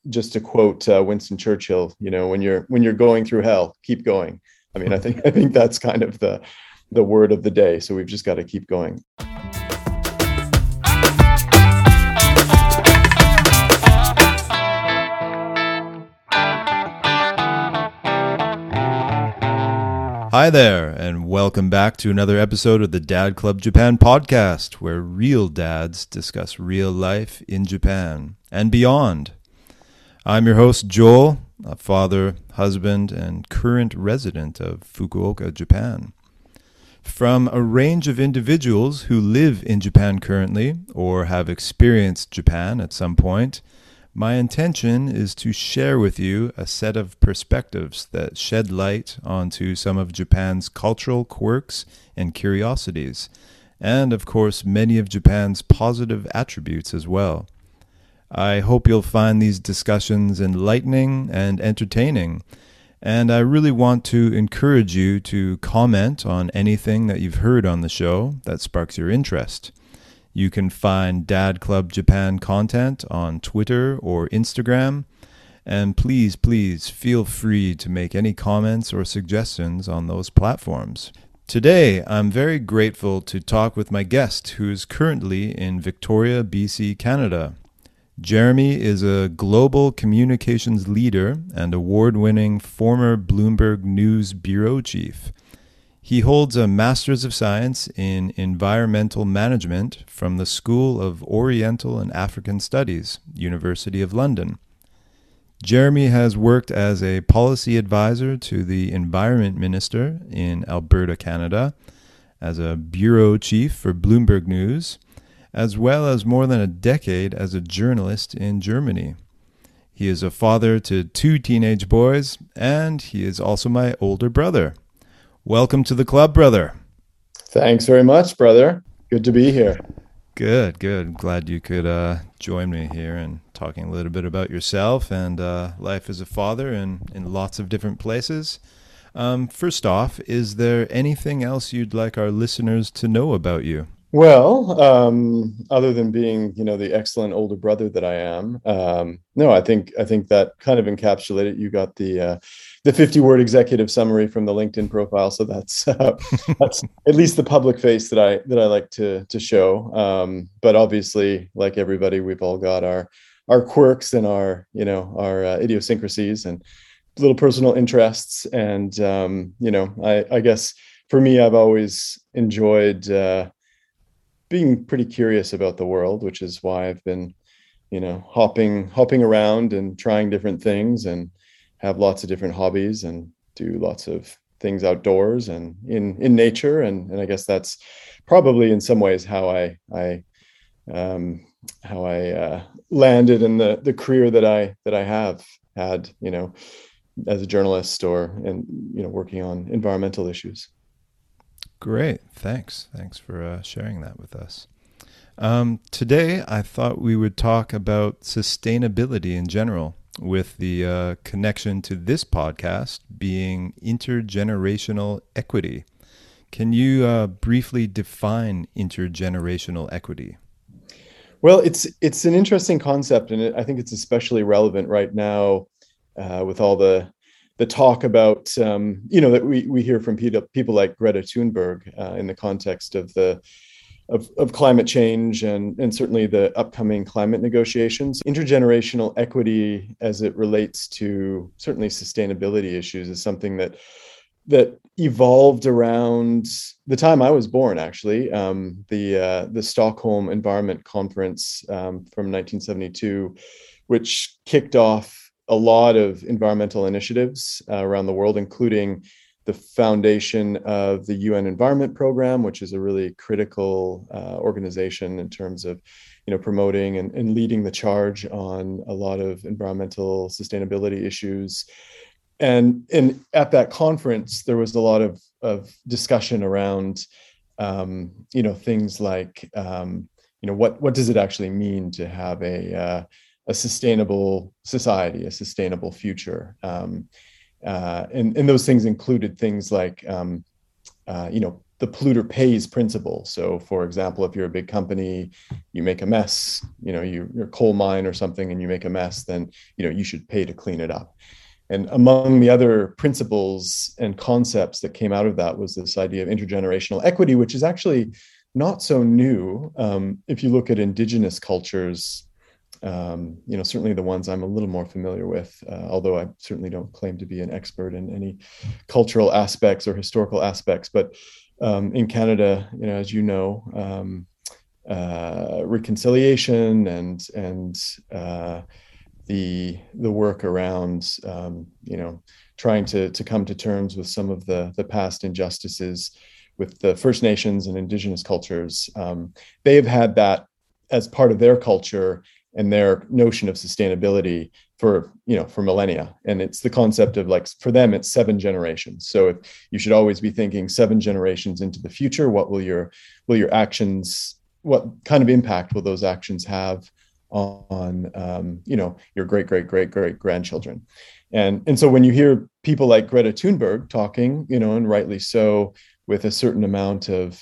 just to quote Winston Churchill, when you're going through hell, keep going. I mean, I think that's kind of the word of the day. So we've just got to keep going. Hi there, and welcome back to another episode of the Dad Club Japan podcast, where real dads discuss real life in Japan and beyond. I'm your host, Joel, a father, husband, and current resident of Fukuoka, Japan. From a range of individuals who live in Japan currently or have experienced Japan at some point, my intention is to share with you a set of perspectives that shed light onto some of Japan's cultural quirks and curiosities, and of course many of Japan's positive attributes as well. I hope you'll find these discussions enlightening and entertaining, and I really want to encourage you to comment on anything that you've heard on the show that sparks your interest. You can find Dad Club Japan content on Twitter or Instagram. And please feel free to make any comments or suggestions on those platforms. Today, I'm very grateful to talk with my guest who is currently in Victoria, BC, Canada. Jeremy is a global communications leader and award-winning former Bloomberg News bureau chief. He holds a Master's of Science in Environmental Management from the School of Oriental and African Studies, University of London. Jeremy has worked as a policy advisor to the Environment Minister in Alberta, Canada, as a bureau chief for Bloomberg News, as well as more than a decade as a journalist in Germany. He is a father to 2 teenage boys, and he is also my older brother. Welcome to the club, brother. Thanks very much, brother. Good to be here. Good. Glad you could join me here and talking a little bit about yourself and life as a father in lots of different places. First off, is there anything else you'd like our listeners to know about you? Well, other than being, the excellent older brother that I am, no, I think that kind of encapsulated. You got the 50-word executive summary from the LinkedIn profile, so that's at least the public face that I like to show. But obviously, like everybody, we've all got our quirks and our idiosyncrasies and little personal interests. And I guess for me, I've always enjoyed being pretty curious about the world, which is why I've been, hopping around and trying different things and have lots of different hobbies and do lots of things outdoors and in nature. And I guess that's probably in some ways how I landed in the career that I have had, as a journalist working on environmental issues. Great. Thanks for sharing that with us. Today, I thought we would talk about sustainability in general, with the connection to this podcast being intergenerational equity. Can you briefly define intergenerational equity? Well, it's an interesting concept, and I think it's especially relevant right now with all the talk about, that we hear from people like Greta Thunberg in the context of of climate change and certainly the upcoming climate negotiations. Intergenerational equity as it relates to certainly sustainability issues is something that evolved around the time I was born, actually. The Stockholm Environment Conference from 1972, which kicked off a lot of environmental initiatives around the world, including the foundation of the UN Environment Program, which is a really critical organization in terms of, promoting and leading the charge on a lot of environmental sustainability issues. And at that conference, there was a lot of discussion around, things like, what does it actually mean to have a sustainable society, a sustainable future. And those things included things like, the polluter pays principle. So, for example, if you're a big company, you make a mess, you're a coal mine or something, and you make a mess, then you should pay to clean it up. And among the other principles and concepts that came out of that was this idea of intergenerational equity, which is actually not so new. If you look at indigenous cultures, certainly the ones I'm a little more familiar with, although I certainly don't claim to be an expert in any cultural aspects or historical aspects. But in Canada, as you know, reconciliation and the work around trying to come to terms with some of the past injustices with the First Nations and Indigenous cultures. They have had that as part of their culture and their notion of sustainability for millennia. And it's the concept of, like, for them, it's 7 generations. So you should always be thinking 7 generations into the future. What will your actions, what kind of impact will those actions have on your great grandchildren? And so when you hear people like Greta Thunberg talking, and rightly so, with a certain amount of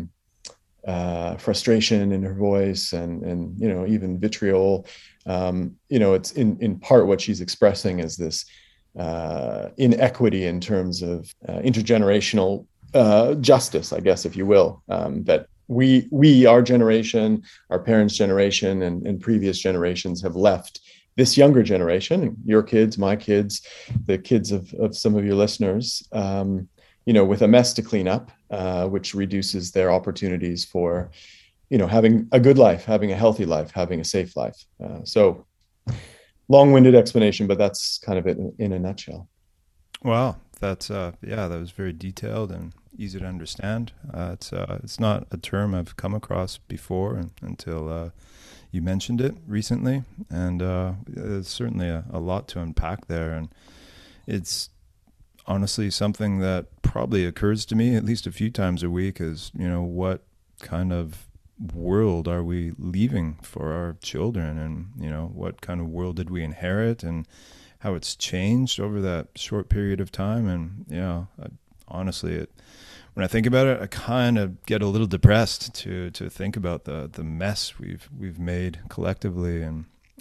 frustration in her voice and even vitriol, it's in part what she's expressing is this inequity in terms of intergenerational justice, I guess, if you will, that our generation, our parents' generation, and previous generations have left this younger generation, your kids, my kids, the kids of some of your listeners, with a mess to clean up, which reduces their opportunities for, having a good life, having a healthy life, having a safe life. So long-winded explanation, but that's kind of it in a nutshell. Wow. That's, that was very detailed and easy to understand. It's not a term I've come across before until you mentioned it recently. And there's certainly a lot to unpack there. And it's honestly something that probably occurs to me at least a few times a week is, what kind of world are we leaving for our children? And, what kind of world did we inherit, and how it's changed over that short period of time. And, honestly, when I think about it, I kind of get a little depressed to think about the mess we've made collectively. And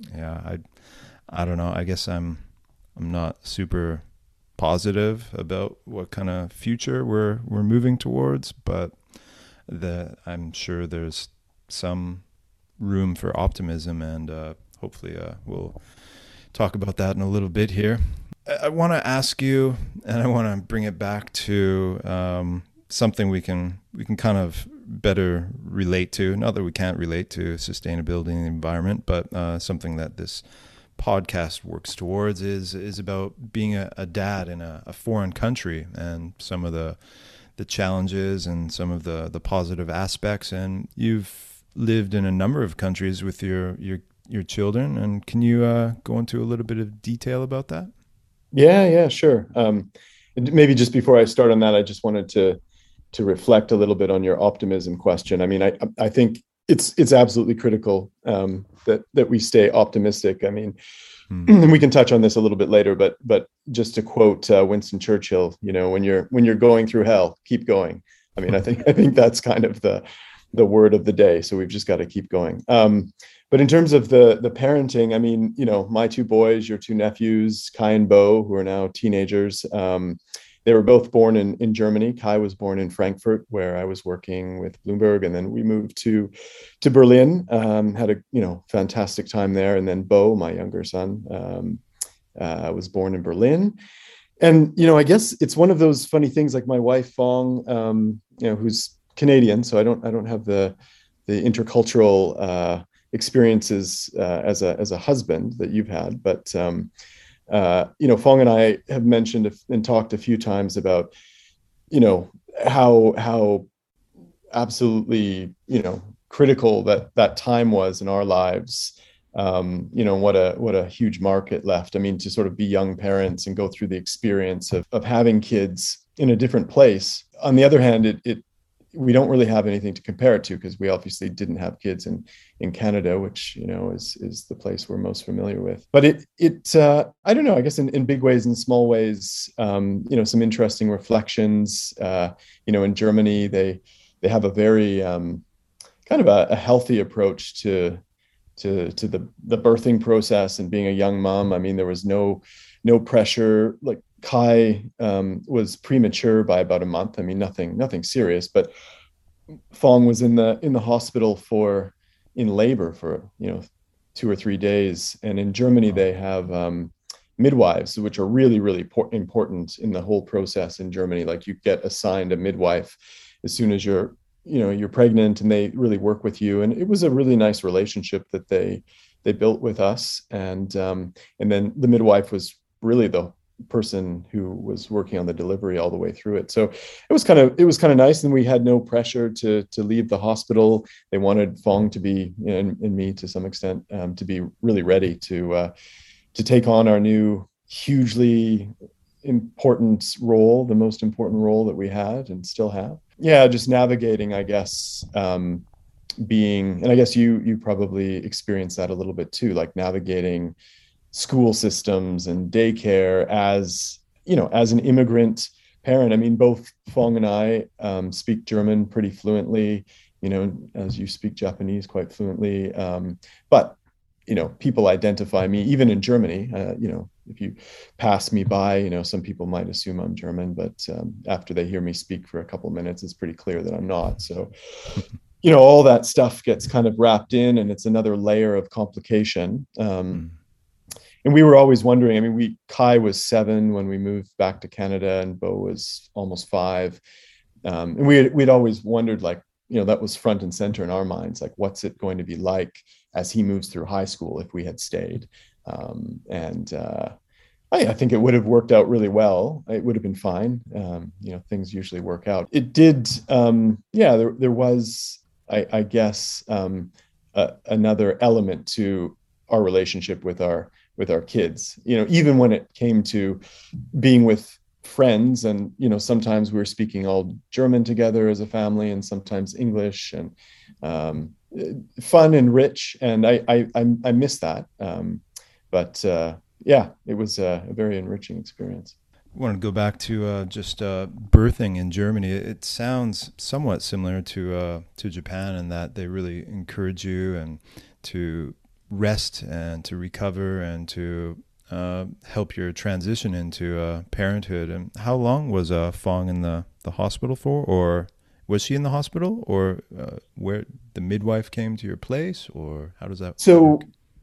I don't know, I guess I'm not super positive about what kind of future we're moving towards, but I'm sure there's some room for optimism, and hopefully we'll talk about that in a little bit here. I want to ask you, and I want to bring it back to something we can kind of better relate to. Not that we can't relate to sustainability in the environment, but something that this podcast works towards is about being a dad in a foreign country, and some of the challenges and some of the positive aspects. And you've lived in a number of countries with your children, and can you go into a little bit of detail about that? Yeah, sure. Maybe just before I start on that, I just wanted to reflect a little bit on your optimism question. I mean, I think it's absolutely critical that we stay optimistic. I mean, we can touch on this a little bit later, but just to quote Winston Churchill, when you're going through hell, keep going. I mean, I think that's kind of the word of the day. So we've just got to keep going. But in terms of the parenting, I mean, my 2 boys, your 2 nephews, Kai and Bo, who are now teenagers, they were both born in Germany. Kai was born in Frankfurt, where I was working with Bloomberg, and then we moved to Berlin. Had a fantastic time there, and then Bo, my younger son, was born in Berlin. And I guess it's one of those funny things. Like my wife Fong, who's Canadian, so I don't have the intercultural experiences as a husband that you've had, but Fong and I have mentioned and talked a few times about how absolutely critical that time was in our lives. What a huge mark it left. I mean, to sort of be young parents and go through the experience of having kids in a different place. On the other hand, it we don't really have anything to compare it to because we obviously didn't have kids in Canada, which is the place we're most familiar with. But it I don't know. I guess in big ways and small ways, some interesting reflections. In Germany, they have a very kind of a healthy approach to the birthing process and being a young mom. I mean, there was no pressure. Like Kai was premature by about a month. I mean, nothing serious, but Fong was in the hospital in labor for 2 or 3 days. And in Germany, they have midwives, which are really, really important in the whole process in Germany. Like you get assigned a midwife as soon as you're pregnant, and they really work with you. And it was a really nice relationship that they built with us. And then the midwife was really the person who was working on the delivery all the way through it. So it was kind of nice. And we had no pressure to leave the hospital. They wanted Fong to be, and me to some extent, to be really ready to take on our new hugely important role, the most important role that we had and still have. Yeah, just navigating, I guess, being, and I guess you probably experienced that a little bit too, like navigating school systems and daycare as an immigrant parent. I mean, both Fong and I speak German pretty fluently, as you speak Japanese quite fluently. But people identify me, even in Germany, if you pass me by, some people might assume I'm German, but after they hear me speak for a couple of minutes, it's pretty clear that I'm not. So, all that stuff gets kind of wrapped in, and it's another layer of complication. And we were always wondering, I mean, Kai was 7 when we moved back to Canada, and Bo was almost 5. And we'd always wondered, like, that was front and center in our minds, like, what's it going to be like as he moves through high school if we had stayed? I think it would have worked out really well. It would have been fine. Things usually work out. It did. There was, I guess, another element to our relationship with our kids. Even when it came to being with friends, and sometimes we were speaking all German together as a family, and sometimes English, and fun and rich. And I miss that. It was a very enriching experience. I want to go back to just birthing in Germany. It sounds somewhat similar to Japan in that they really encourage you and to rest and to recover and to help your transition into parenthood. And how long was Fong in the hospital for? Or was she in the hospital? Or where the midwife came to your place? Or how does that work?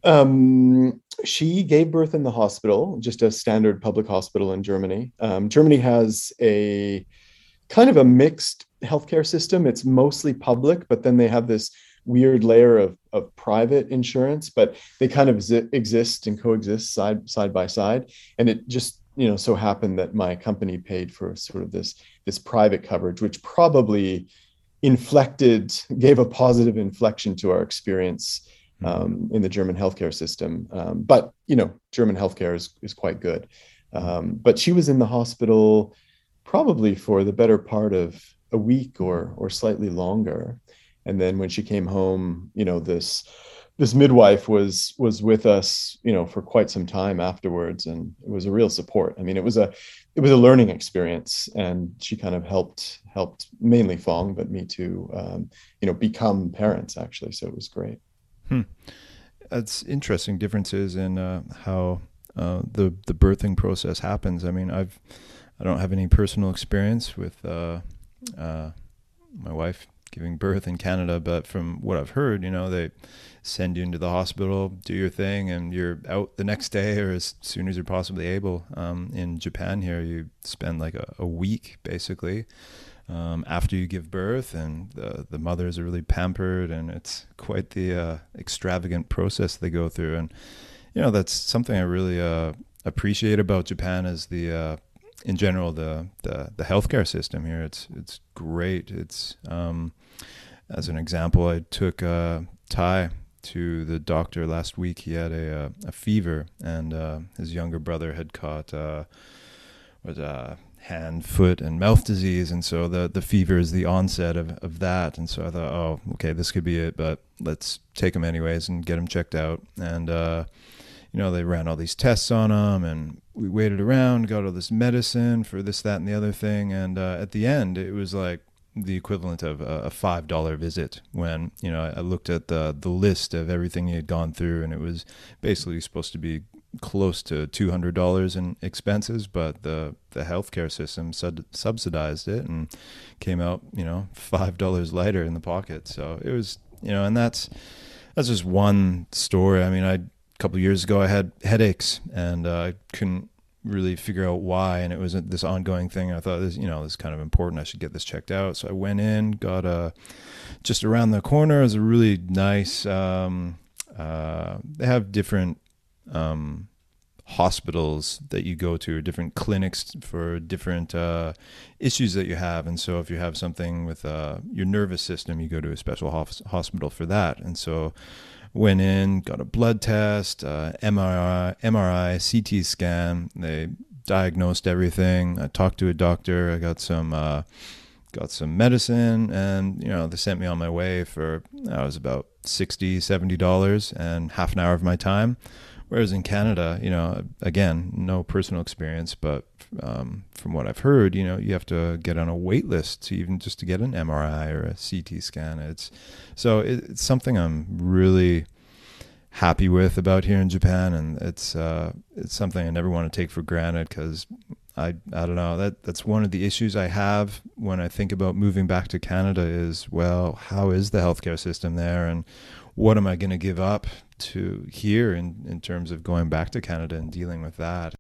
She gave birth in the hospital, just a standard public hospital in Germany. Germany has a kind of a mixed healthcare system. It's mostly public, but then they have this weird layer of private insurance, but they kind of exist and coexist side by side. And it just, so happened that my company paid for sort of this private coverage, which probably gave a positive inflection to our experience in the German healthcare system. But, German healthcare is quite good. But she was in the hospital probably for the better part of a week or slightly longer. And then when she came home, this midwife was with us, for quite some time afterwards. And it was a real support. I mean, it was a learning experience, and she kind of helped mainly Fong, but me too, become parents actually. So it was great. That's interesting differences in how the birthing process happens. I mean, I don't have any personal experience with my wife giving birth in Canada, but from what I've heard, they send you into the hospital, do your thing, and you're out the next day or as soon as you're possibly able. In Japan here, you spend like a week basically after you give birth, and the mothers are really pampered, and it's quite the extravagant process they go through. And that's something I really appreciate about Japan is the in general the healthcare system here. It's great. It's as an example, I took Ty to the doctor last week. He had a fever, and his younger brother had caught hand, foot, and mouth disease. And so the fever is the onset of that. And so I thought, oh, okay, this could be it, but let's take him anyways and get him checked out. And, they ran all these tests on him, and we waited around, got all this medicine for this, that, and the other thing. And at the end, it was like the equivalent of a $5 visit when, I looked at the list of everything he had gone through, and it was basically supposed to be close to $200 in expenses, but the healthcare system subsidized it and came out, $5 lighter in the pocket. So it was, and that's just one story. I mean, a couple of years ago I had headaches, and I couldn't really figure out why, and it was this ongoing thing. I thought this is kind of important. I should get this checked out. So I went in, got just around the corner is a really nice. They have different hospitals that you go to, or different clinics for different issues that you have. And so if you have something with your nervous system, you go to a special hospital for that. And so went in, got a blood test, MRI, CT scan. They diagnosed everything. I talked to a doctor. I got some medicine, and they sent me on my way for it was about $60-$70 and half an hour of my time. Whereas in Canada, again, no personal experience, but from what I've heard, you have to get on a wait list to even just to get an MRI or a CT scan. It's something I'm really happy with about here in Japan, and it's something I never want to take for granted, because I don't know, that's one of the issues I have when I think about moving back to Canada is, well, how is the healthcare system there, and what am I going to give up to here in terms of going back to Canada and dealing with that.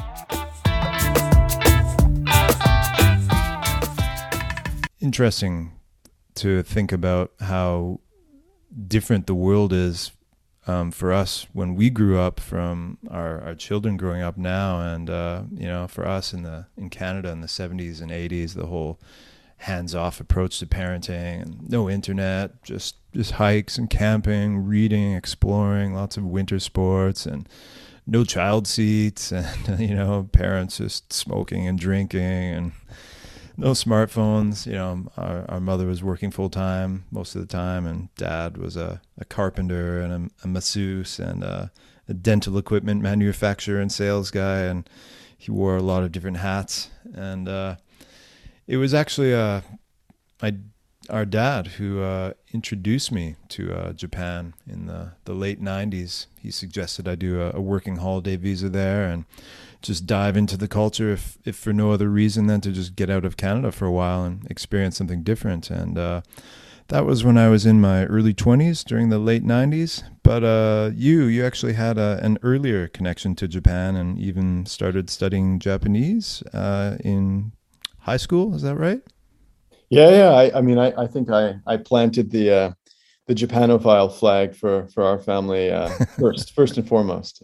Interesting to think about how different the world is for us when we grew up from our children growing up now. And, for us in Canada in the 70s and 80s, the whole hands-off approach to parenting, and no internet, just hikes and camping, reading, exploring, lots of winter sports, and no child seats, and parents just smoking and drinking, and no smartphones. Our mother was working full-time most of the time, and dad was a carpenter and a masseuse and a dental equipment manufacturer and sales guy, and he wore a lot of different hats. And it was actually our dad who introduced me to Japan in the late 90s. He suggested I do a working holiday visa there and just dive into the culture, if for no other reason than to just get out of Canada for a while and experience something different. And that was when I was in my early 20s during the late 90s. But you actually had an earlier connection to Japan and even started studying Japanese in high school. Is that right? Yeah. I think I planted the Japanophile flag for our family first and foremost.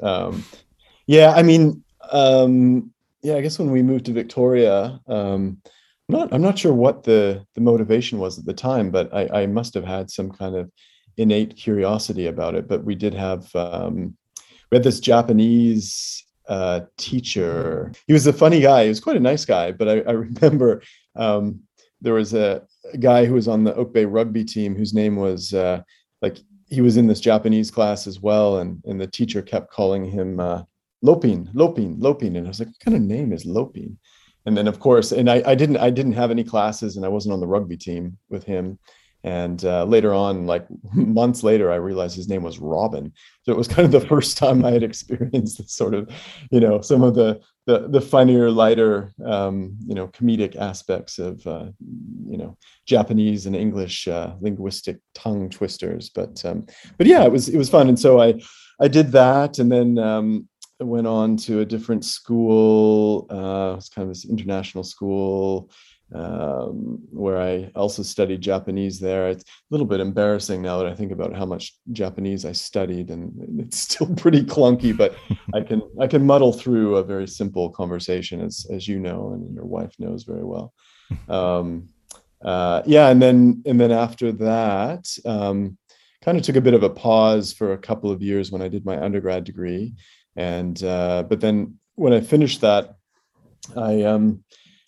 I guess when we moved to Victoria, I'm not sure what the motivation was at the time, but I must have had some kind of innate curiosity about it. But we did have we had this Japanese teacher. He was a funny guy. He was quite a nice guy, but I remember there was a guy who was on the Oak Bay rugby team whose name was he was in this Japanese class as well, and the teacher kept calling him Lopin, and I was like, what kind of name is Lopin? And then of course, and I didn't have any classes, and I wasn't on the rugby team with him. And later on, like months later, I realized his name was Robin. So it was kind of the first time I had experienced this sort of, some of the funnier, lighter, comedic aspects of, Japanese and English linguistic tongue twisters. But yeah, it was fun. And so I did that, and then went on to a different school. It's kind of this international school. Where I also studied Japanese there. It's a little bit embarrassing now that I think about how much Japanese I studied, and it's still pretty clunky, but I can muddle through a very simple conversation, as you know, and your wife knows very well. And then after that, kind of took a bit of a pause for a couple of years when I did my undergrad degree, and but then when I finished that,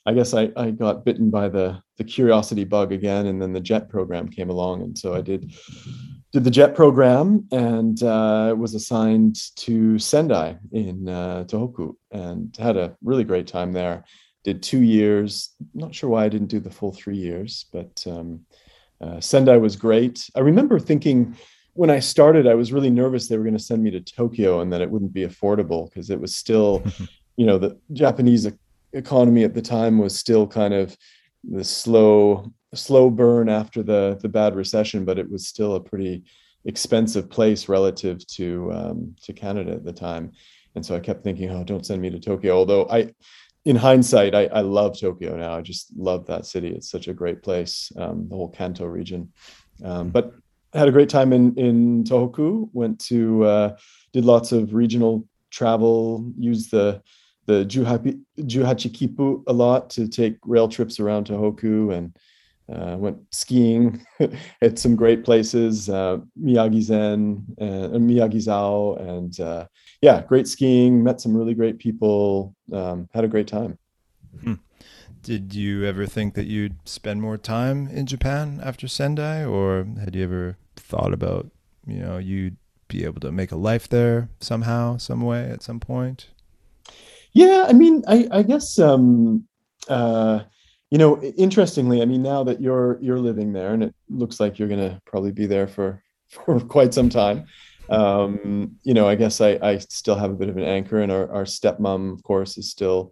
I guess I got bitten by the curiosity bug again, and then the JET program came along, and so I did the JET program, and was assigned to Sendai in Tohoku, and had a really great time there. Did 2 years. Not sure why I didn't do the full 3 years, but Sendai was great. I remember thinking when I started, I was really nervous they were going to send me to Tokyo and that it wouldn't be affordable, because it was still, the Japanese economy at the time was still kind of the slow burn after the bad recession, but it was still a pretty expensive place relative to Canada at the time. And so I kept thinking, oh, don't send me to Tokyo. Although in hindsight, I love Tokyo now. I just love that city. It's such a great place, the whole Kanto region. But had a great time in Tohoku. Went to did lots of regional travel. Used the Juhachikipu a lot to take rail trips around Tohoku, and went skiing at some great places, Miyagi-Zen and Miyagi-Zao, and yeah, great skiing, met some really great people, had a great time. Did you ever think that you'd spend more time in Japan after Sendai, or had you ever thought about, you'd be able to make a life there somehow, some way at some point? Yeah, I mean, I guess interestingly, I mean, now that you're living there, and it looks like you're gonna probably be there for quite some time. I guess I still have a bit of an anchor, and our stepmom, of course, is still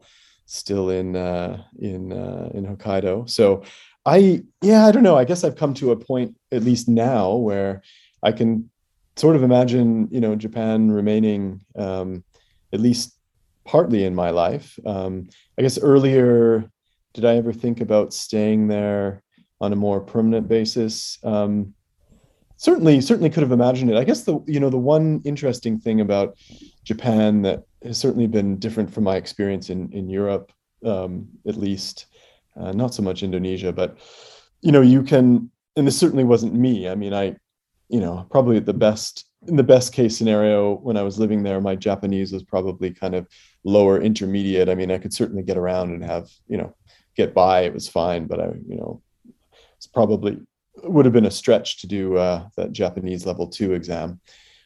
in Hokkaido. So I don't know. I guess I've come to a point, at least now, where I can sort of imagine, Japan remaining at least partly in my life. I guess earlier, did I ever think about staying there on a more permanent basis? Certainly could have imagined it. I guess the one interesting thing about Japan that has certainly been different from my experience in Europe, at least, not so much Indonesia, but you can, and this certainly wasn't me. I mean, probably in the best case scenario, when I was living there, my Japanese was probably kind of lower intermediate. I mean, I could certainly get around and have, get by. It was fine, but it's probably would have been a stretch to do that Japanese level 2 exam.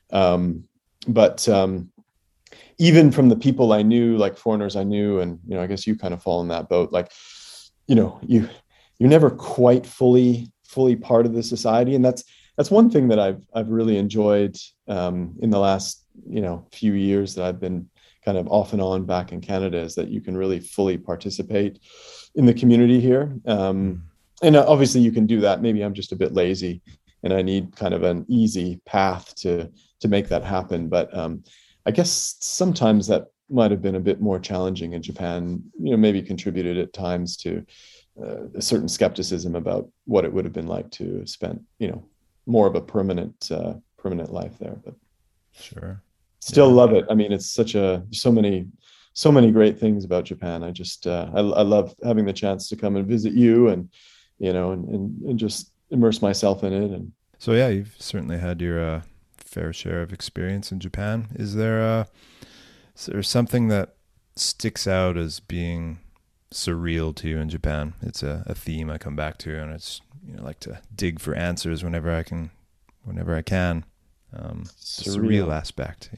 But even from the people I knew, like foreigners I knew, and I guess you kind of fall in that boat. Like, you're never quite fully part of the society, and that's one thing that I've really enjoyed in the last few years that I've been kind of off and on back in Canada, is that you can really fully participate in the community here. And obviously you can do that. Maybe I'm just a bit lazy and I need kind of an easy path to make that happen. But I guess sometimes that might have been a bit more challenging in Japan, maybe contributed at times to a certain skepticism about what it would have been like to spend, more of a permanent life there. But sure, still love it. I mean, it's so many great things about Japan. I just I love having the chance to come and visit you, and and just immerse myself in it. And so yeah, you've certainly had your fair share of experience in Japan. Is there something that sticks out as being surreal to you in Japan? It's a theme I come back to, and it's like to dig for answers whenever I can. Surreal aspect,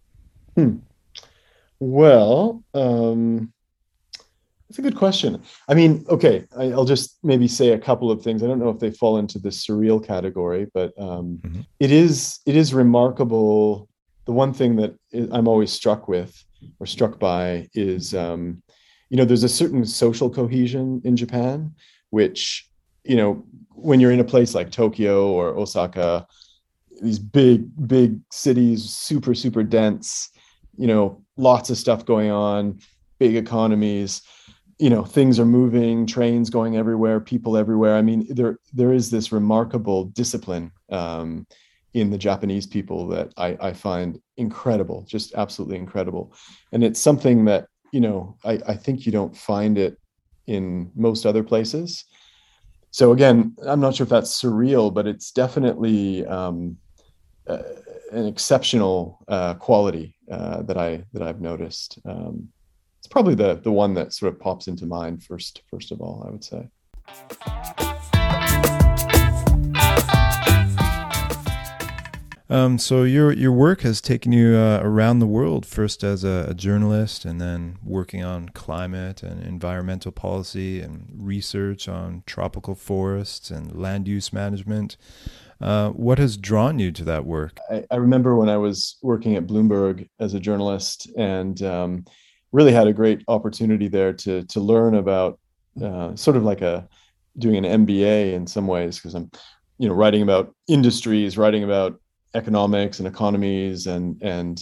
Well, that's a good question. I mean, okay, I'll just maybe say a couple of things. I don't know if they fall into the surreal category, but it is remarkable. The one thing that I'm always struck by is, there's a certain social cohesion in Japan, which, when you're in a place like Tokyo or Osaka, these big cities, super, super dense, lots of stuff going on, big economies, things are moving, trains going everywhere, people everywhere. I mean, there is this remarkable discipline in the Japanese people that I find incredible, just absolutely incredible. And it's something that, I think you don't find it in most other places. So again, I'm not sure if that's surreal, but it's definitely an exceptional quality that I've noticed. it's probably the one that sort of pops into mind first of all, I would say. So your work has taken you around the world, first as a journalist, and then working on climate and environmental policy and research on tropical forests and land use management. What has drawn you to that work? I remember when I was working at Bloomberg as a journalist, and really had a great opportunity there to learn about sort of like doing an MBA in some ways, because I'm writing about industries, writing about economics and economies, and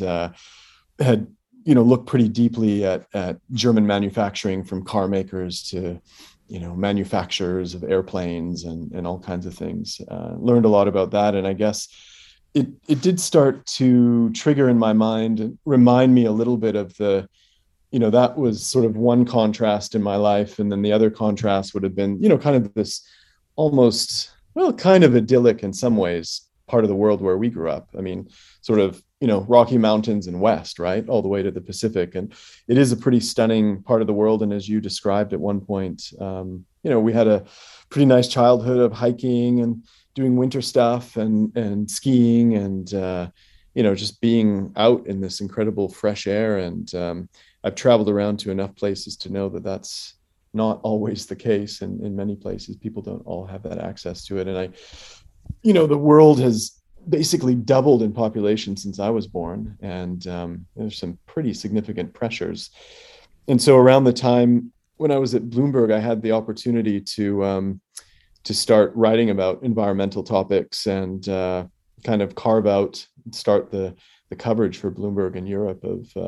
had looked pretty deeply at German manufacturing, from car makers to manufacturers of airplanes and all kinds of things. Learned a lot about that, and I guess it did start to trigger in my mind and remind me a little bit of that was sort of one contrast in my life, and then the other contrast would have been kind of this almost, well, kind of idyllic in some ways part of the world where we grew up. I mean, sort of, Rocky Mountains and west, right, all the way to the Pacific. And it is a pretty stunning part of the world. And as you described at one point, we had a pretty nice childhood of hiking and doing winter stuff and skiing and, just being out in this incredible fresh air. And I've traveled around to enough places to know that that's not always the case. And in many places, people don't all have that access to it. And the world has basically doubled in population since I was born, and there's some pretty significant pressures. And so around the time when I was at Bloomberg, I had the opportunity to start writing about environmental topics and kind of start the coverage for Bloomberg in Europe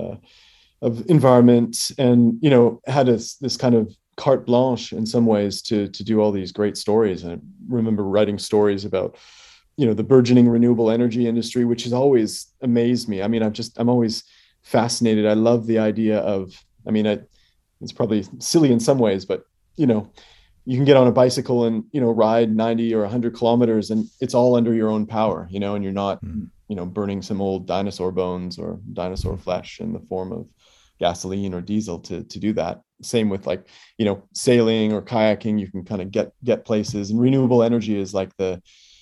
of environment, and had this kind of carte blanche in some ways to do all these great stories. And I remember writing stories about the burgeoning renewable energy industry, which has always amazed me. I mean, I'm always fascinated. I love the idea of, it's probably silly in some ways, but you can get on a bicycle and ride 90 or 100 kilometers, and it's all under your own power, and you're not burning some old dinosaur bones or dinosaur flesh in the form of gasoline or diesel to do that. Same with sailing or kayaking. You can kind of get places, and renewable energy is like the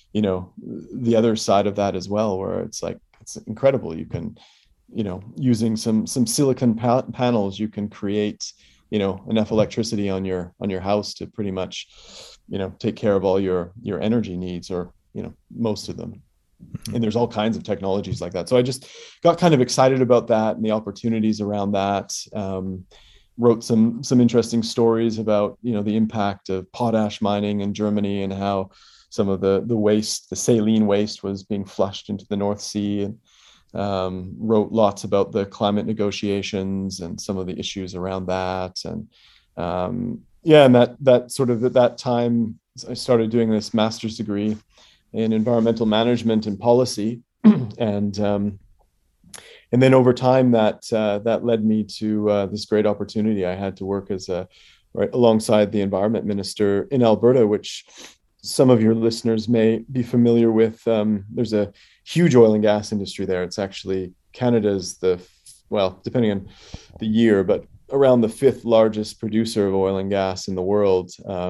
other side of that as well, where it's incredible. You can, using some silicon panels, you can create, enough electricity on your house to pretty much, take care of all your energy needs, or, most of them. And there's all kinds of technologies like that. So I just got kind of excited about that and the opportunities around that. Wrote some interesting stories about, the impact of potash mining in Germany and how some of the waste, the saline waste, was being flushed into the North Sea, and wrote lots about the climate negotiations and some of the issues around that. And and that sort of at that time, I started doing this master's degree in environmental management and policy, and then over time that led me to this great opportunity. I had to work right alongside the environment minister in Alberta, which some of your listeners may be familiar with. There's a huge oil and gas industry there. It's actually Canada's depending on the year, but around the 5th largest producer of oil and gas in the world.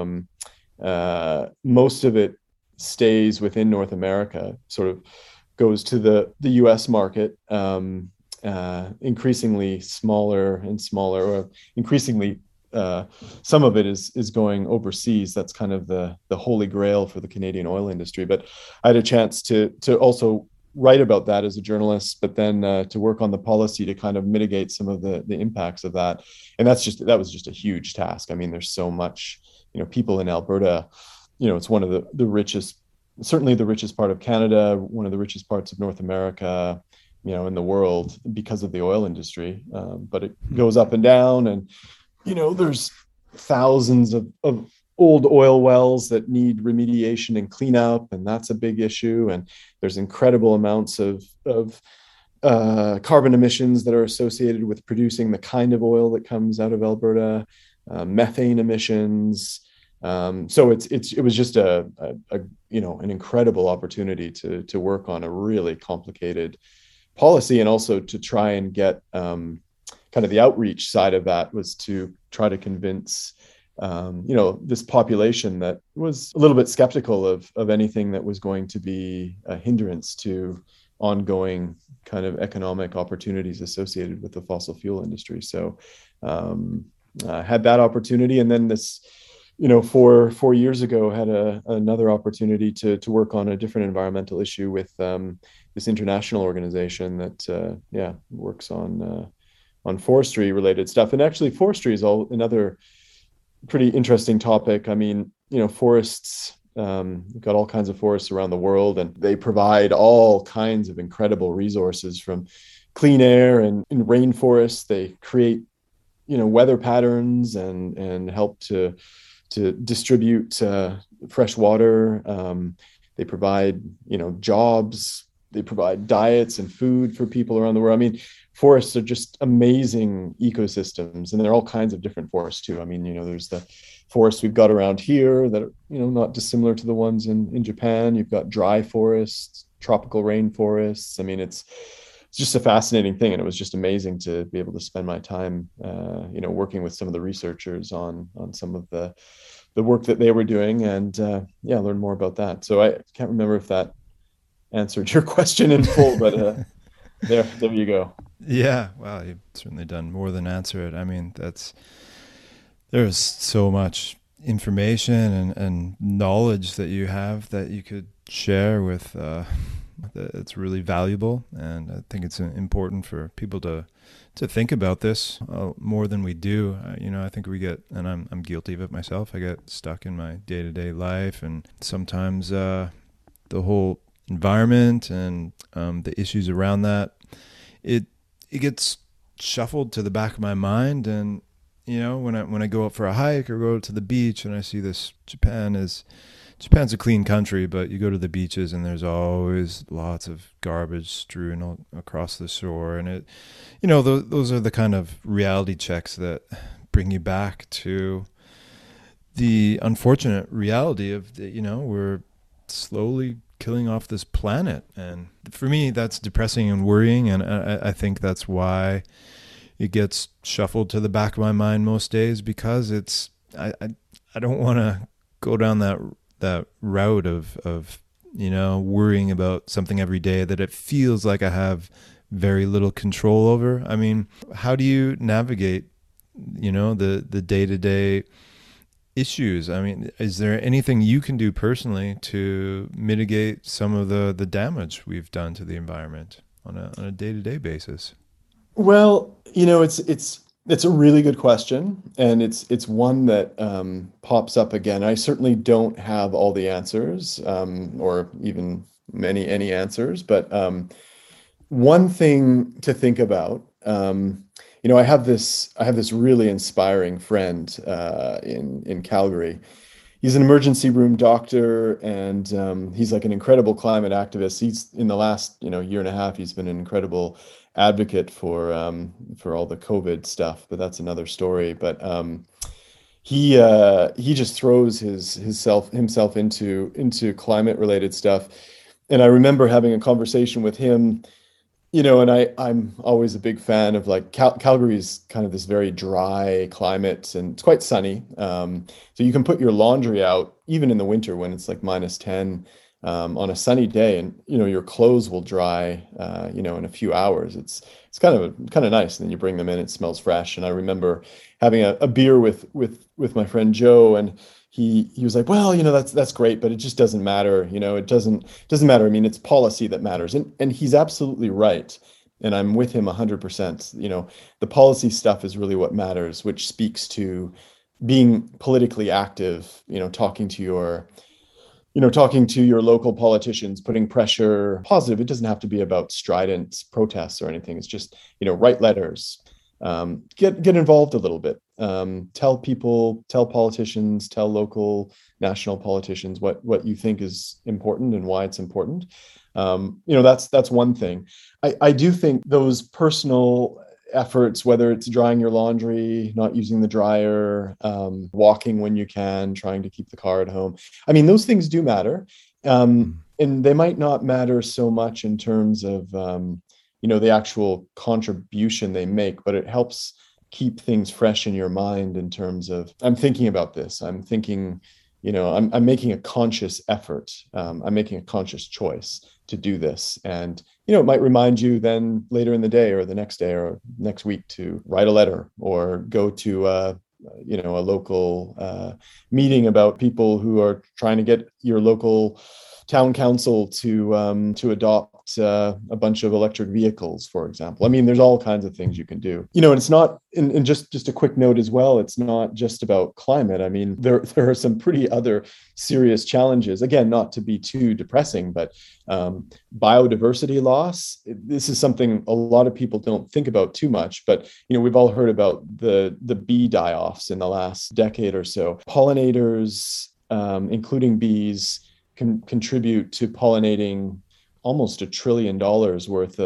Most of it stays within North America, sort of goes to the US market, increasingly smaller and smaller, or increasingly some of it is going overseas. That's kind of the holy grail for the Canadian oil industry. But I had a chance to also write about that as a journalist, but then to work on the policy to kind of mitigate some of the impacts of that. And that was just a huge task. I mean, there's so much, people in Alberta, it's one of the richest, certainly the richest part of Canada, one of the richest parts of North America, in the world, because of the oil industry. But it goes up and down, and there's thousands of old oil wells that need remediation and cleanup, and that's a big issue. And there's incredible amounts of carbon emissions that are associated with producing the kind of oil that comes out of Alberta, methane emissions. So it was just an incredible opportunity to work on a really complicated policy, and also to try and get kind kind of the outreach side of that was to try to convince this population that was a little bit skeptical of anything that was going to be a hindrance to ongoing kind of economic opportunities associated with the fossil fuel industry. So I had that opportunity, and then this, 4 years ago, had another opportunity to work on a different environmental issue with this international organization that works on forestry related stuff. And actually, forestry is another pretty interesting topic. I mean, forests. We've got all kinds of forests around the world, and they provide all kinds of incredible resources, from clean air and in rainforests. They create, weather patterns and help to distribute fresh water. They provide, jobs. They provide diets and food for people around the world. I mean, forests are just amazing ecosystems, and there are all kinds of different forests too. I mean, there's the forests we've got around here that are, not dissimilar to the ones in Japan. You've got dry forests, tropical rainforests. I mean, it's just a fascinating thing. And it was just amazing to be able to spend my time, working with some of the researchers on some of the work that they were doing, and learn more about that. So I can't remember if that answered your question in full, but there you go. Yeah, wow, you've certainly done more than answer it. I mean, there's so much information and knowledge that you have that you could share with. It's really valuable, and I think it's important for people to think about this more than we do. I think we get, and I'm guilty of it myself. I get stuck in my day-to-day life, and sometimes the whole environment and the issues around that, it gets shuffled to the back of my mind. And when I go out for a hike or go to the beach and I see this, Japan's a clean country, but you go to the beaches and there's always lots of garbage strewn across the shore, and it, those are the kind of reality checks that bring you back to the unfortunate reality of we're slowly killing off this planet. And for me, that's depressing and worrying, and I think that's why it gets shuffled to the back of my mind most days, because I don't want to go down that route of worrying about something every day that it feels like I have very little control over. I mean, how do you navigate the day-to-day issues? I mean, is there anything you can do personally to mitigate some of the damage we've done to the environment on a day-to-day basis? Well, it's a really good question, and it's one that pops up again. I certainly don't have all the answers, or even any answers, but one thing to think about. I have this really inspiring friend in Calgary. He's an emergency room doctor, and he's like an incredible climate activist. He's, in the last year and a half, he's been an incredible advocate for all the COVID stuff, but that's another story. But he just throws himself into climate related stuff. And I remember having a conversation with him, and I'm always a big fan of, like, Calgary's kind of this very dry climate, and it's quite sunny. So you can put your laundry out even in the winter when it's like -10 on a sunny day, and your clothes will dry in a few hours. It's kind of nice. And then you bring them in, it smells fresh. And I remember having a beer with my friend Joe, and he was like, well, that's great, but it just doesn't matter. It doesn't matter. I mean, it's policy that matters. And he's absolutely right. And I'm with him 100%. The policy stuff is really what matters, which speaks to being politically active, talking to your local politicians, putting pressure, positive. It doesn't have to be about strident protests or anything. It's just, write letters, get involved a little bit, tell politicians, tell local, national politicians what you think is important and why it's important. That's one thing. I do think those personal efforts, whether it's drying your laundry, not using the dryer, walking when you can, trying to keep the car at home. I mean, those things do matter. And they might not matter so much in terms of, the actual contribution they make, but it helps keep things fresh in your mind in terms of, I'm thinking about this. I'm thinking, I'm making a conscious effort. I'm making a conscious choice to do this. And, it might remind you then later in the day or the next day or next week to write a letter or go to, a local meeting about people who are trying to get your local town council to adopt a bunch of electric vehicles, for example. I mean, there's all kinds of things you can do. And it's not, and just a quick note as well, it's not just about climate. I mean, there are some pretty other serious challenges. Again, not to be too depressing, but biodiversity loss. This is something a lot of people don't think about too much, but we've all heard about the bee die-offs in the last decade or so. Pollinators, including bees, can contribute to pollinating almost $1 trillion worth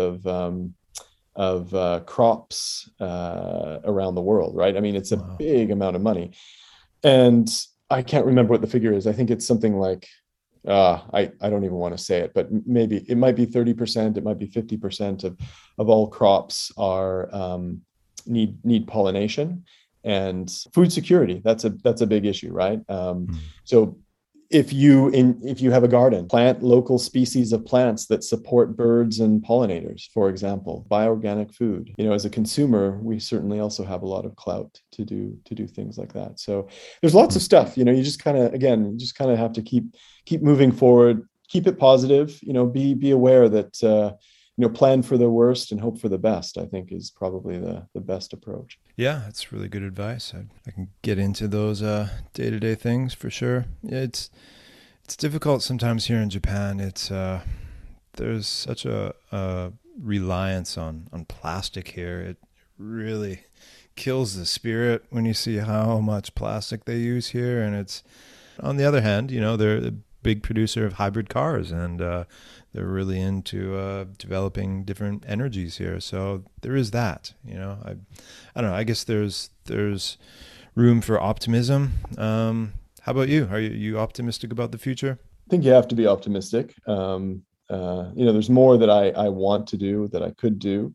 of crops around the world, right? I mean, it's a big amount of money. And I can't remember what the figure is. I think it's something like, I don't even want to say it, but maybe it might be 30%, it might be 50% of all crops are need pollination. And food security, that's a big issue, right? So if you have a garden, plant local species of plants that support birds and pollinators, for example. Buy organic food. As a consumer, we certainly also have a lot of clout to do things like that. So there's lots of stuff. You just kind of have to keep moving forward, keep it positive. Be aware that plan for the worst and hope for the best, I think, is probably the best approach. Yeah, that's really good advice. I can get into those day-to-day things for sure. It's difficult sometimes here in Japan. It's there's such a reliance on plastic here. It really kills the spirit when you see how much plastic they use here. And it's, on the other hand, they're a big producer of hybrid cars, and they're really into developing different energies here. So there is that, I don't know. I guess there's room for optimism. How about you? Are you optimistic about the future? I think you have to be optimistic. There's more that I want to do, that I could do.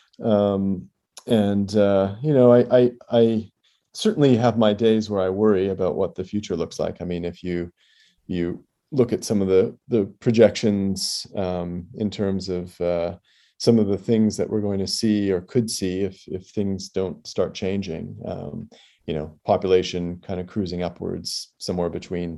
I certainly have my days where I worry about what the future looks like. I mean, if you look at some of the projections in terms of some of the things that we're going to see or could see if things don't start changing, population kind of cruising upwards somewhere between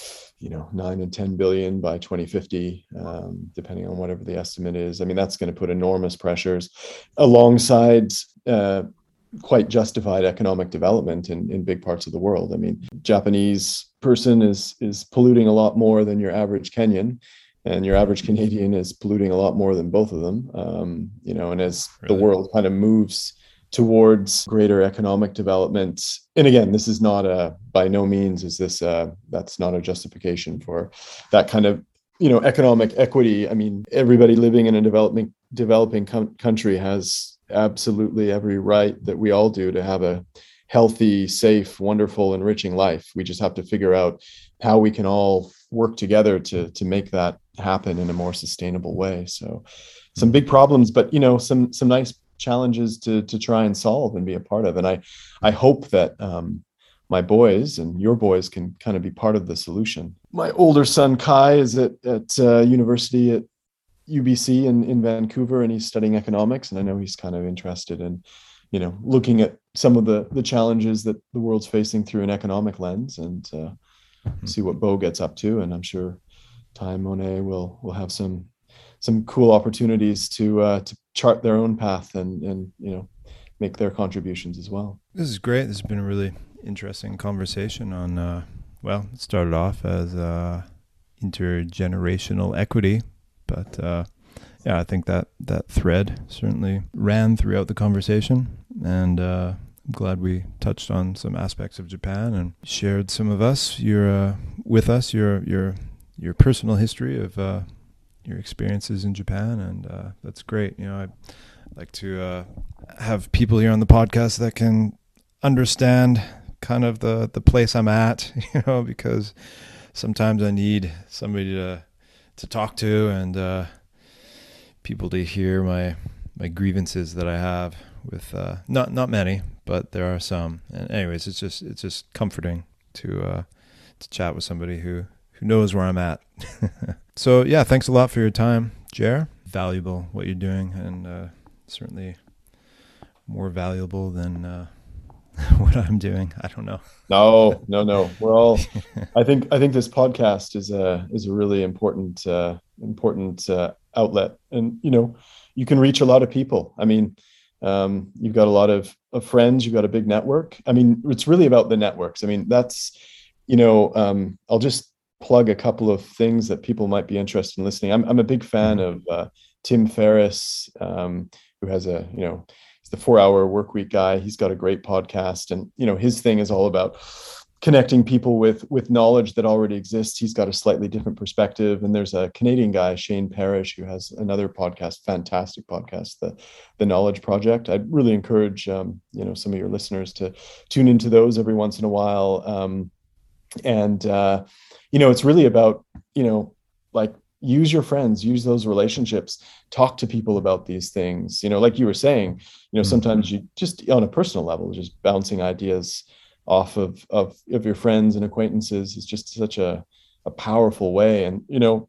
9 and 10 billion by 2050, depending on whatever the estimate is. I mean, that's going to put enormous pressures alongside quite justified economic development in big parts of the world. I mean, Japanese person is polluting a lot more than your average Kenyan, and your average Canadian is polluting a lot more than both of them. And as the world kind of moves towards greater economic development, and again, this is not by no means is this that's not a justification for that kind of economic equity. I mean, everybody living in a developing country has absolutely every right that we all do to have a healthy, safe, wonderful, enriching life. We just have to figure out how we can all work together to make that happen in a more sustainable way. So some big problems, but some nice challenges to try and solve and be a part of. And I hope that my boys and your boys can kind of be part of the solution. My older son Kai is at university at UBC in Vancouver, and he's studying economics, and I know he's kind of interested in looking at some of the challenges that the world's facing through an economic lens, and see what Bo gets up to. And I'm sure Ty and Monet will have some cool opportunities to chart their own path and make their contributions as well. This is great. This has been a really interesting conversation on it started off as intergenerational equity, but I think that thread certainly ran throughout the conversation, and I'm glad we touched on some aspects of Japan and shared some of your personal history of your experiences in Japan, and that's great. I'd like to have people here on the podcast that can understand kind of the place I'm at, because sometimes I need somebody to talk to, and people to hear my my grievances that I have with not many, but there are some. And anyways, it's just comforting to chat with somebody who knows where I'm at. So yeah, thanks a lot for your time, Jer. Valuable what you're doing, and certainly more valuable than what I'm doing. I don't know. No. We're all. I think this podcast is a really important outlet, and you can reach a lot of people. I mean, you've got a lot of friends. You've got a big network. I mean, it's really about the networks. I mean, that's I'll just plug a couple of things that people might be interested in listening. I'm a big fan of Tim Ferriss, who has he's the 4-Hour Workweek guy. He's got a great podcast, and his thing is all about connecting people with knowledge that already exists. He's got a slightly different perspective. And there's a Canadian guy, Shane Parrish, who has another podcast, fantastic podcast, the Knowledge Project. I'd really encourage some of your listeners to tune into those every once in a while. It's really about like, use your friends, use those relationships, talk to people about these things. Like you were saying, sometimes you just on a personal level, just bouncing ideas off of your friends and acquaintances is just such a powerful way. And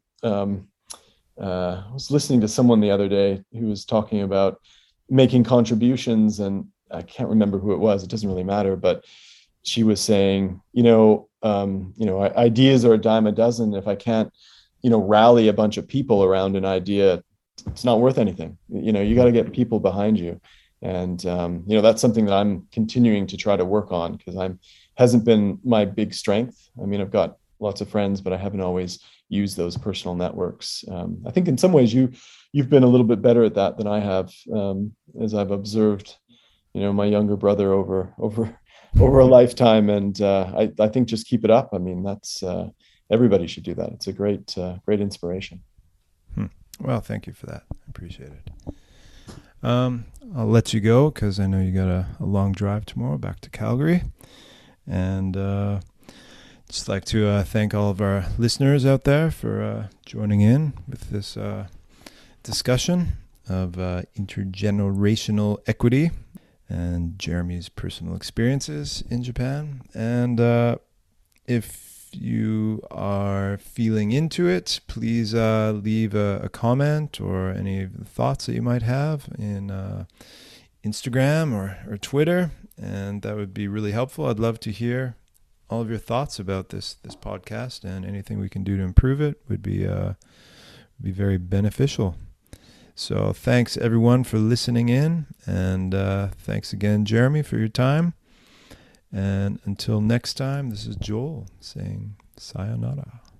I was listening to someone the other day who was talking about making contributions, and I can't remember who it was. It doesn't really matter, but she was saying, ideas are a dime a dozen. If I can't rally a bunch of people around an idea, it's not worth anything. You got to get people behind you. And, that's something that I'm continuing to try to work on, because hasn't been my big strength. I mean, I've got lots of friends, but I haven't always used those personal networks. I think in some ways you've been a little bit better at that than I have, as I've observed, my younger brother over a lifetime. And I think just keep it up. I mean, that's everybody should do that. It's a great inspiration. Well, thank you for that. I appreciate it. I'll let you go because I know you got a long drive tomorrow back to Calgary. And just like to thank all of our listeners out there for joining in with this discussion of intergenerational equity and Jeremy's personal experiences in Japan. And if you are feeling into it, please leave a comment or any of the thoughts that you might have in Instagram or Twitter, and that would be really helpful. I'd love to hear all of your thoughts about this podcast, and anything we can do to improve it would be very beneficial. So thanks everyone for listening in, and thanks again, Jeremy, for your time. And until next time, this is Joel saying sayonara.